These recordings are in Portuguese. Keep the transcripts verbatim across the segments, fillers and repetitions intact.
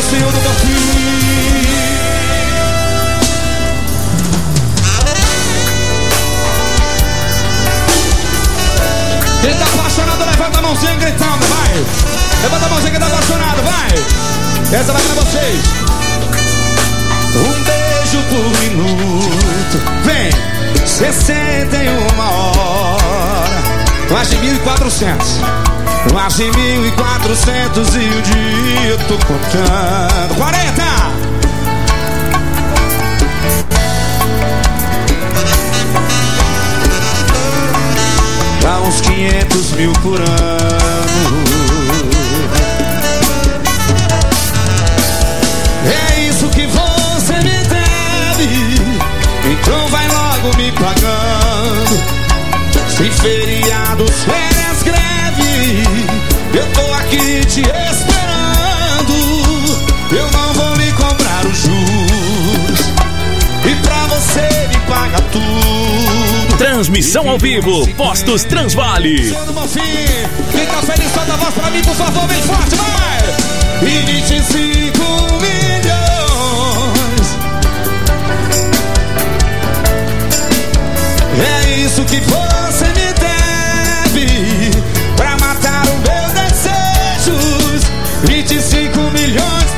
Senhor do Bonfim. Quem tá apaixonado, levanta a mãozinha gritando, vai. Levanta a mãozinha quem tá apaixonado, vai. Essa vai pra vocês. Um beijo por minuto. Vem, sessenta e uma hora. Mais de mil e quatrocentos. Mais de mil e quatrocentos e o dia eu tô contando. Quarenta. Dá uns quinhentos mil por ano. É isso que você me deve, então vai logo me pagando. Sem feriados, férias, greve, eu tô aqui te esperando. Eu não vou lhe cobrar os juros, e pra você me paga tudo. Transmissão ao vivo, Postos Transvale. Senhor do Bonfim, quem tá feliz, solta a voz pra mim, por favor, bem forte, vai! E vinte e cinco milhões. É isso que você me deve, pra matar os meus desejos. Vinte e cinco milhões.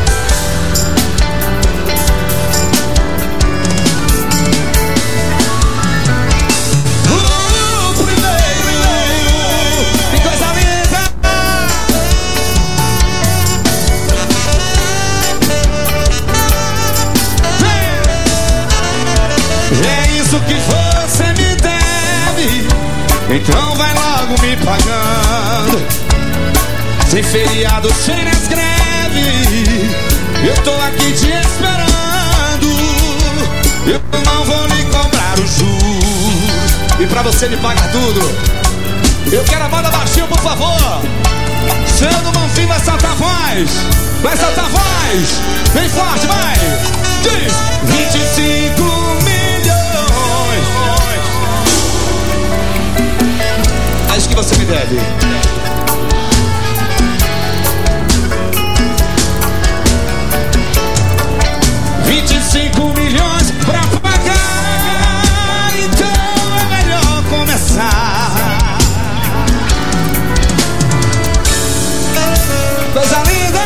Que você me deve, então vai logo me pagando. Sem feriado, sem as greves, eu tô aqui te esperando. Eu não vou lhe cobrar o juros, e pra você me pagar tudo, eu quero a banda baixinha, por favor. Senhor do Bonfim vai saltar a voz, vai saltar a voz, bem forte, vai. Diz vinte e cinco milhões. É isso que você me deve. Vinte e cinco milhões pra pagar, então é melhor começar. Coisa linda,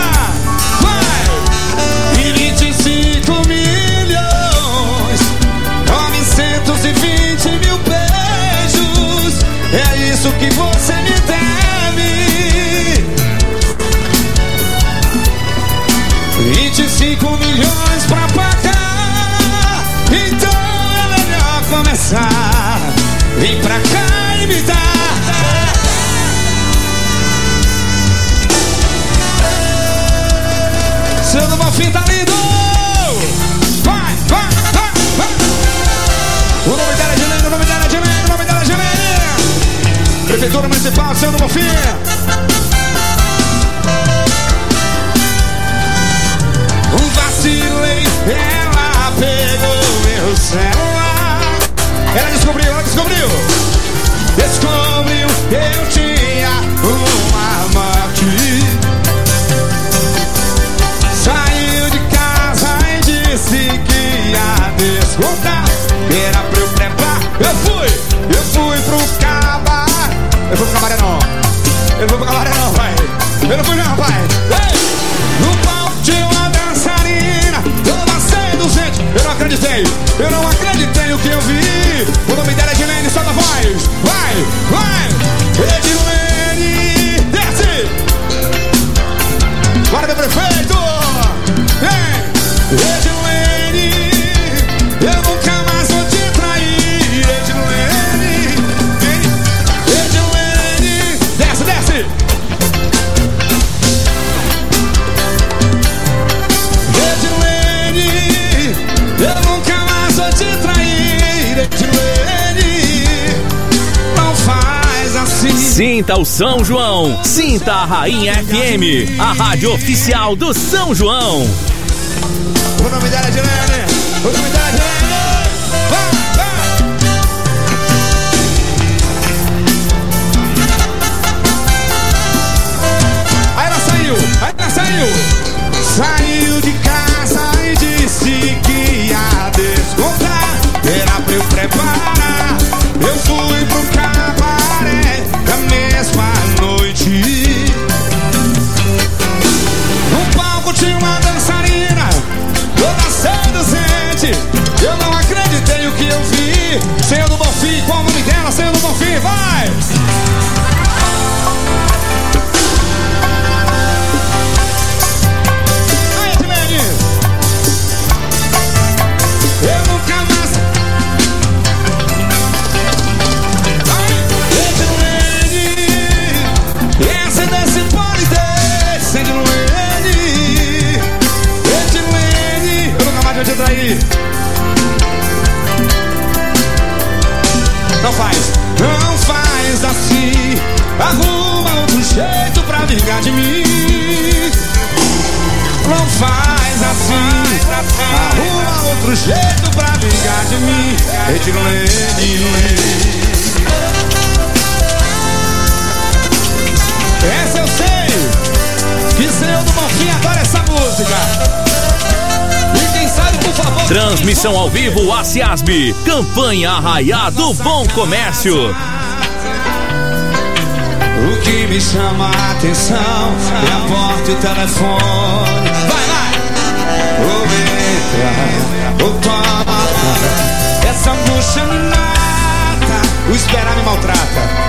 vai! E vinte e cinco milhões, novecentos e vinte mil beijos. É isso que você me deve. Vinte e cinco milhões pra pagar, então é melhor começar. Vem pra cá e me dá. Senhor do Bonfim tá lindo. Vai, vai, vai, vai. O nome dela é Gilene, o nome dela é Gilene, o nome dela é Gilene. Prefeitura Municipal, Senhor do Bonfim. Um vacilei, ela pegou meu celular. Ela descobriu, ela descobriu. Descobriu que eu tinha uma amante. Saiu de casa e disse que ia descontar. Era pra eu preparar. Eu fui, eu fui pro cabaré. Eu fui pro cabaré não. Eu fui pro cabaré não, pai. Eu não fui não, pai. Ei! No palco tinha uma dançarina, toda seduzente. Eu não acreditei, eu não acreditei no que eu vi. O nome dela é Edilene, solta a voz. Vai, vai. Edilene, desce. Bora, meu prefeito. Vem, Edilene, eu nunca mais vou te trair. Edilene, Edilene, desce, desce. Edilene, eu nunca mais vou te trair. Edilene, não faz assim. Sinta o São João, sinta a Rainha F M, a rádio oficial do São João. O nome dela é Gilene, o nome dela é Gilene. Vai, vai. Aí ela saiu, aí ela saiu. aí. Não faz, não faz assim. Arruma outro jeito pra vingar de mim. Não faz assim. Arruma outro jeito pra vingar de mim. Edilene. Essa eu sei. Viseu do Bonfim adora essa música. E quem sabe, por favor. Transmissão ao vivo ACIASB. Campanha Arraiá do Bom Comércio. O que me chama a atenção é a porta e o telefone. Vai, vai! Ou entra, ou toma. Essa angústia me mata. O esperar me maltrata.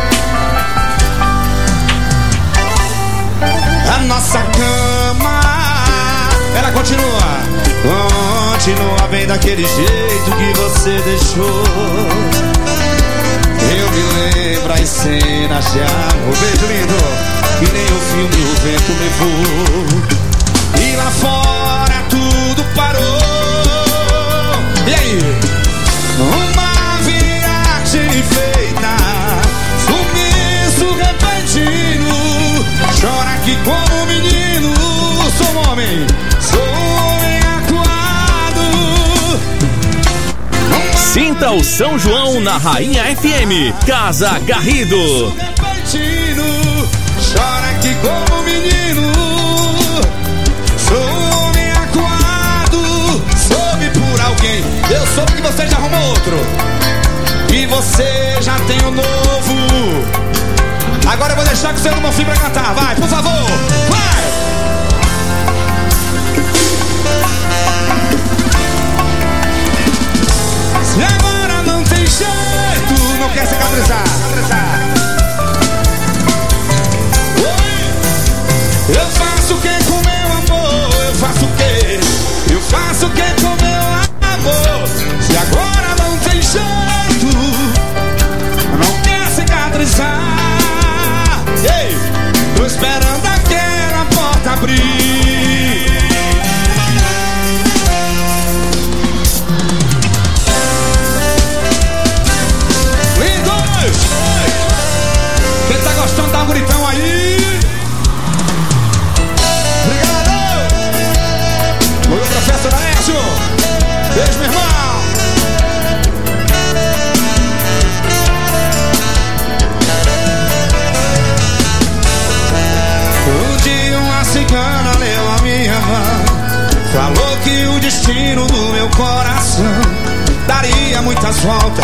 A nossa cama, ela continua. Continua bem daquele jeito que você deixou. Eu me lembro as cenas de amor. Beijo lindo. Que nem o filme o vento levou. E lá fora tudo parou. E aí? Uma viagem feita, sumiço repentino. Chora aqui como um menino. Sou um homem, sou um homem acuado. Sinta o São João na Rainha F M. Casa Garrido. Chora aqui como um menino. Sou um homem acuado. Soube por alguém. Eu soube que você já arrumou outro. E você já tem um novo. Agora eu vou deixar que o senhor Bonfim pra cantar. Vai, por favor. Vai! Se agora não tem jeito, não quer cicatrizar. Oi, eu faço o que com meu amor? Eu faço o que? Eu faço o que com meu amor? Se agora não tem jeito, não quer cicatrizar. Ei, tô esperando aquela porta abrir. Lindos! Quem tá gostando, dá um gritão aí. Obrigado! Oi, professor Alessio. Beijo, meu irmão. Cigana leu a minha mão, falou que o destino do meu coração daria muitas voltas.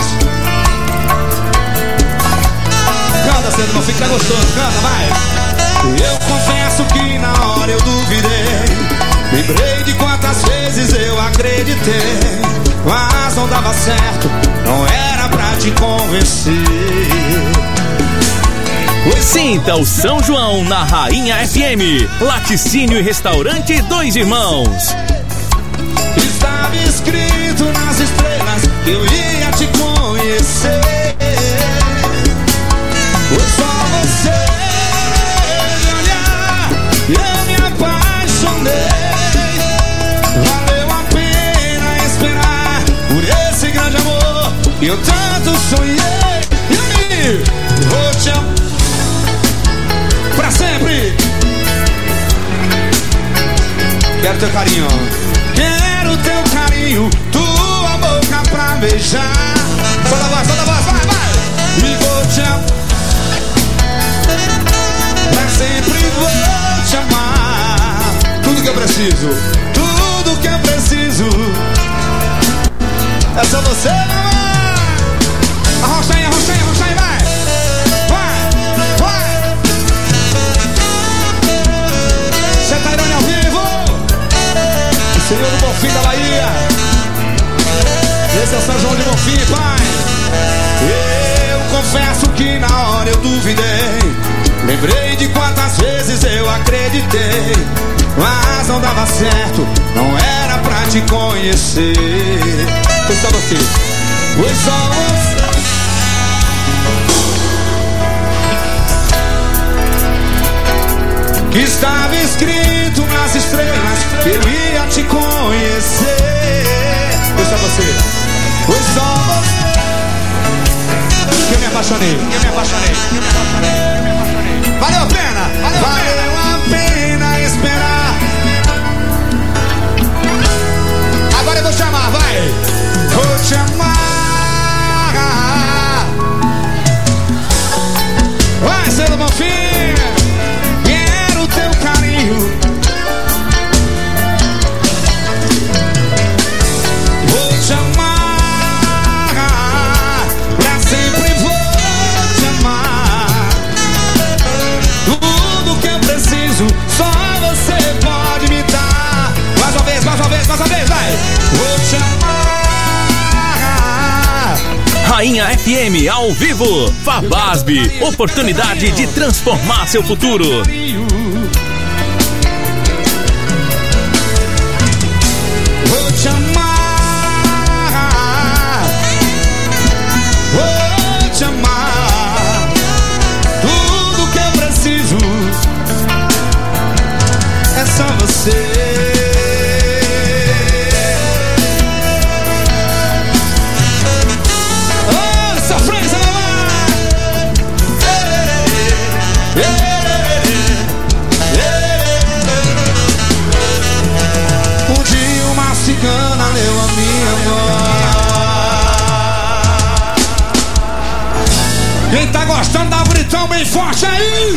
Canta, cedo, meu filho, tá gostoso, canta, vai. Eu confesso que na hora eu duvidei, lembrei de quantas vezes eu acreditei, mas não dava certo, não era pra te convencer. Sinta o São João na Rainha F M. Laticínio e Restaurante Dois Irmãos. Estava escrito nas estrelas que eu ia te conhecer. Foi só você me olhar e eu me apaixonei. Valeu a pena esperar por esse grande amor que eu tanto sonhei. E aí, vou te amar pra sempre. Quero teu carinho. Quero teu carinho. Tua boca pra beijar. Solta a voz, solta a voz, vai, vai. E vou te amar. Pra sempre vou te amar. Tudo que eu preciso. Tudo que eu preciso. É só você, mamãe. Arrocha aí, arrocha aí, arrocha aí, vai. Tairone ao vivo, o Senhor do Bonfim da Bahia. Esse é o São João de Bonfim, pai. Eu confesso que na hora eu duvidei, lembrei de quantas vezes eu acreditei, mas não dava certo, não era pra te conhecer. Foi só você, foi só você. Que estava escrito nas estrelas que eu ia te conhecer. apaixonei, eu me apaixonei, eu me apaixonei, eu me apaixonei. Valeu a pena, valeu, valeu a pena esperar. Agora eu vou chamar, vai. Vou te amar. Vai, Selo Bonfim. Quero teu carinho. Vou te amar. Pra sempre vou te amar. Tudo que eu preciso, só você pode me dar. Mais uma vez, mais uma vez, mais uma vez, vai. Vou te amar. Rainha F M ao vivo. Fabasbe, oportunidade de transformar seu futuro. Vou te amar. Vou te amar. Tudo que eu preciso é só você. Um dia uma cigana leu a minha voz. Quem tá gostando, dá um gritão bem forte aí.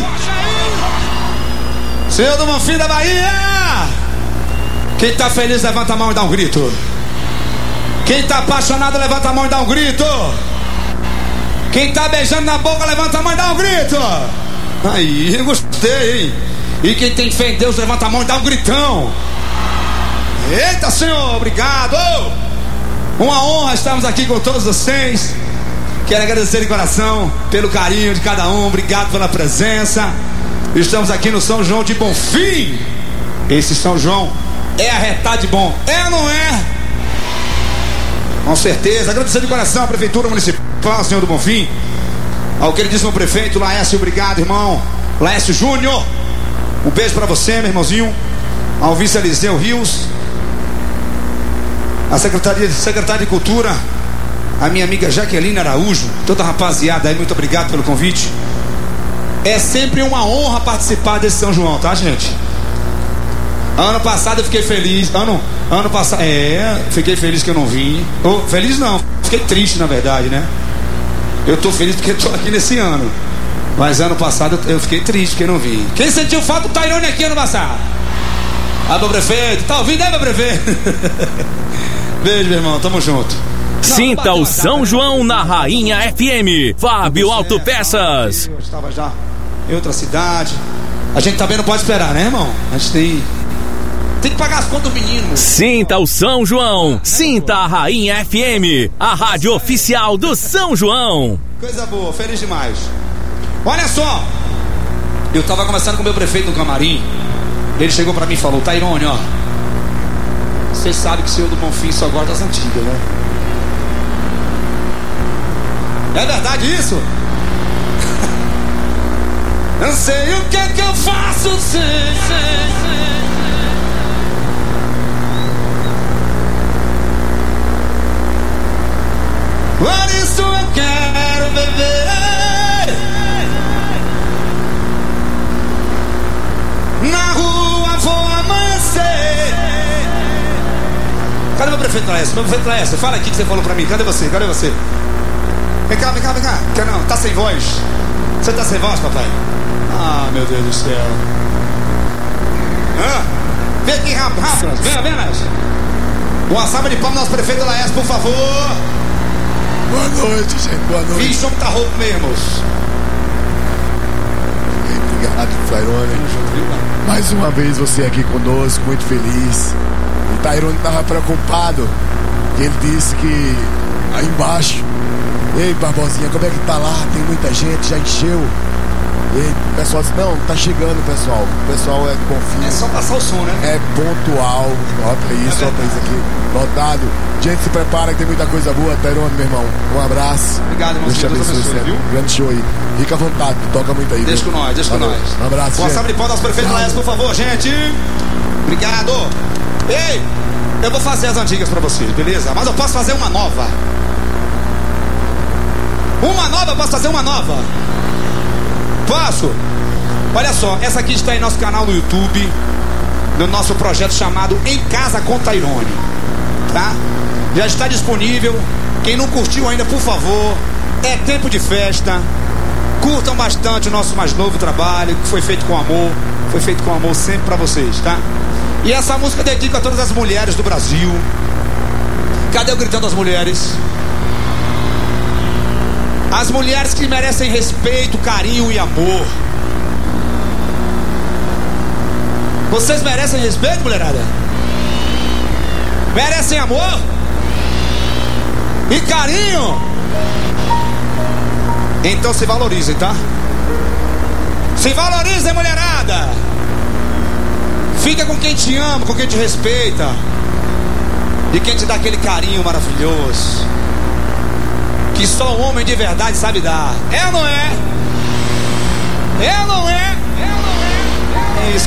Seu do Bonfim da Bahia. Quem tá feliz, levanta a mão e dá um grito. Quem tá apaixonado, levanta a mão e dá um grito. Quem tá beijando na boca, levanta a mão e dá um grito. Aí, eu gostei, hein? E quem tem fé em Deus, levanta a mão e dá um gritão. Eita, Senhor, obrigado. Uma honra estarmos aqui com todos vocês. Quero agradecer de coração pelo carinho de cada um. Obrigado pela presença. Estamos aqui no São João de Bonfim. Esse São João é arretado de bom. É ou não é? Com certeza. Agradecer de coração à Prefeitura Municipal, Senhor do Bonfim, ao queridíssimo prefeito Laércio, obrigado, irmão Laércio Júnior. Um beijo pra você, meu irmãozinho. Ao vice Eliseu Rios, a Secretaria, Secretária de Cultura, a minha amiga Jaqueline Araújo, toda a rapaziada aí, muito obrigado pelo convite. É sempre uma honra participar desse São João, tá, gente? Ano passado eu fiquei feliz. Ano, ano passado, é, fiquei feliz que eu não vim. Oh, feliz não, fiquei triste na verdade, né? Eu tô feliz porque tô aqui nesse ano. Mas ano passado eu fiquei triste porque eu não vim. Quem sentiu falta do Tairone aqui ano passado? Ah, meu prefeito, tá ouvindo, né, meu prefeito? Beijo, meu irmão, tamo junto. Sinta o São João na Rainha F M. Fábio Autopeças. Eu estava já em outra cidade. A gente também não pode esperar, né, irmão? A gente tem Tem que pagar as contas do menino. Sinta o São João. Sinta a Rainha F M, a rádio oficial do São João. Coisa boa, feliz demais. Olha só, eu tava conversando com o meu prefeito no camarim. Ele chegou pra mim e falou: Tairone, ó, você sabe que o senhor do Bonfim só gosta das antigas, né? É verdade isso? Não sei o que é que eu faço, sei, sei, sei. Por isso eu quero beber. Na rua vou amanhecer. Cadê meu prefeito Laércio? Meu prefeito Laércio, fala aqui que você falou pra mim. Cadê você? Cadê você? Vem cá, vem cá, vem cá. Quer não? Tá sem voz? Você tá sem voz, papai? Ah, meu Deus do céu. Ah, vem aqui rápido, rápido. Vem, vem, Laércio. Uma salva de palmas ao nosso prefeito Laércio, por favor. Boa noite, gente, boa noite. Vixe, homem tá rouco mesmo. Obrigado, Tairone. Mais uma vez você aqui conosco, muito feliz. O Tairone tava preocupado. Ele disse que aí embaixo, ei, Barbosinha, como é que tá lá? Tem muita gente, já encheu. E o pessoal disse: não, tá chegando, pessoal. O pessoal é Bonfim. É só passar o som, né? É pontual. Olha isso, é olha isso aqui. Lotado. Gente, se prepara que tem muita coisa boa. Tairone, meu irmão, um abraço. Obrigado, irmão. Deus te abençoe, abençoe, viu? Grande show aí. Fica à vontade, toca muito aí. Deixa viu? com nós, deixa com Valeu. nós. Um abraço, Boa gente. salva de palmas aos prefeitos Laércio, por favor, gente. Obrigado. Ei, eu vou fazer as antigas pra vocês, beleza? Mas eu posso fazer uma nova. Uma nova, posso fazer uma nova? Posso? Olha só, essa aqui está em nosso canal no YouTube, no nosso projeto chamado Em Casa com Tairone, tá? Já está disponível. Quem não curtiu ainda, por favor, é tempo de festa. Curtam bastante o nosso mais novo trabalho, que foi feito com amor. Foi feito com amor sempre pra vocês, tá? E essa música eu dedico a todas as mulheres do Brasil. Cadê o gritando das mulheres? As mulheres que merecem respeito, carinho e amor. Vocês merecem respeito, mulherada? Merecem amor? E carinho? Então se valorizem, tá? Se valorizem, mulherada. Fica com quem te ama, com quem te respeita e quem te dá aquele carinho maravilhoso que só um homem de verdade sabe dar. É ou não é? É ou não é?